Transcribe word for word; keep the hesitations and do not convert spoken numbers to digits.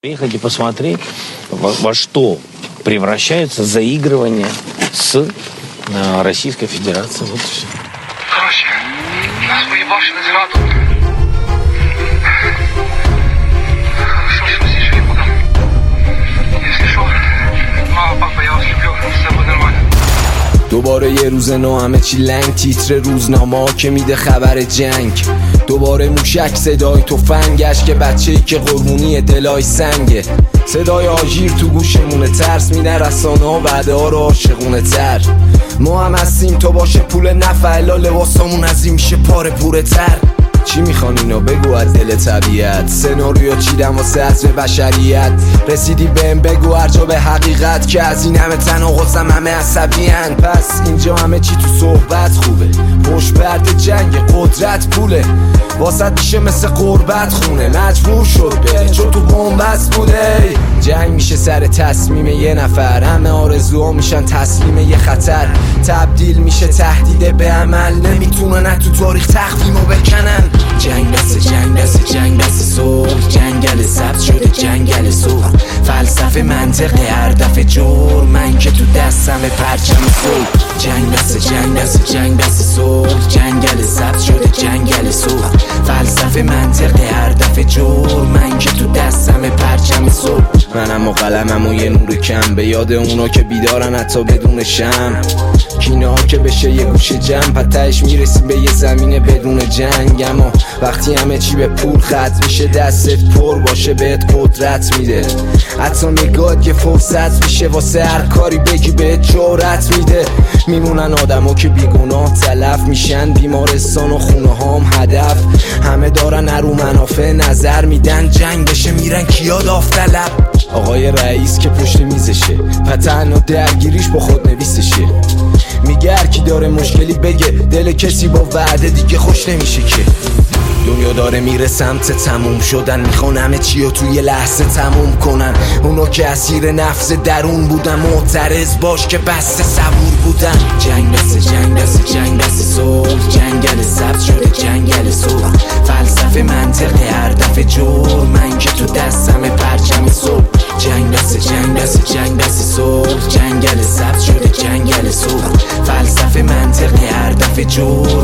Приехать и посмотреть, во, во что превращается заигрывание с э, Российской Федерацией. Вот и все. Короче, нас поебашили зряду. Хорошо, что здесь жили пока. Если что, мама, папа, я вас люблю, все будет нормально. دوباره یه روز نو همه چی لنگ، تیتر روزنامه که میده خبر جنگ. دوباره موشک صدای تفنگش که بچه‌ای که قربونی دلای سنگه. صدای آژیر تو گوشمونه، ترس میده رسانه ها وعده ها رو عاشقونه تر. ما هم هستیم تو باشه پول نفعلا، لباسامون از این میشه پاره پوره تر. چی میخوان اینا بگو از دل طبیعت، سناریو چیدم واسه حذف بشریت. رسیدی بهم بگو هرجا به حقیقت که از این همه تناقضم همه عصبی‌اند. پس اینجا همه چی تو صحبت خوبه، پشت پرده جنگ قدرت پوله، واسط میشه مثل قربت خونه. مجبور شد بره چون تو بنبست بوده. جنگ میشه سر تصمیم یه نفر، همه آرزوها میشن تسلیم یه خطر. تبدیل میشه تهدید به عمل، نمیتونن تو تاریخ تخفیمو بکنن. جنگ دست جنگ دست جنگ دست صلح، جنگل سبز شده جنگل سرخ. فلسفه منطقه هر دفعه جور، من که تو دستم پرچم صلح. جنگ دست جنگ دست جنگ دست صلح، جنگل سبز شده جنگل سرخ. فلسفه منطقه هر دفعه جور، من که تو دستم پرچم صلح. منم و قلمم و یه نور کم، به یاد اونا که بیدارن حتی بدون شم. کینه ها که بشه یه گوشه جمع، پتهش میرسیم به یه زمین بدون جنگ. اما وقتی همه چی به پول ختم میشه، دستت پر باشه بهت قدرت میده. حتی نگاهت یه فرصت میشه واسه هر کاری بگی بهت جرأت میده. میمونن آدما که بیگناه تلف میشن، بیمارستان و خونه هام هدف. همه دارن ارو منافع نظر میدن، جنگ بشه میرن کیا داوطلب. آقای رئیس که پشت میزشه و تنها درگیریش با خود نویسشه. میگه هر کی داره مشکلی بگه، دل کسی با وعده دیگه خوش نمیشه که. دنیا داره میره سمت تموم شدن، میخوان همه چی رو توی لحظه تموم کنن. اونا که اسیر نفس درون بودن، معترض باش که بسته صبور بودن. جنگ دست جنگ دست جنگ دست صلح، جنگل سبز شده جنگل سرخ. فلسفه منطقه هر دفعه جور، من که تو دستم پرچم صلح. جنگ دست جنگ دست جنگ دست صلح، جنگل سبز شده جنگل سرخ. فلسفه منطقه هر دفعه جور،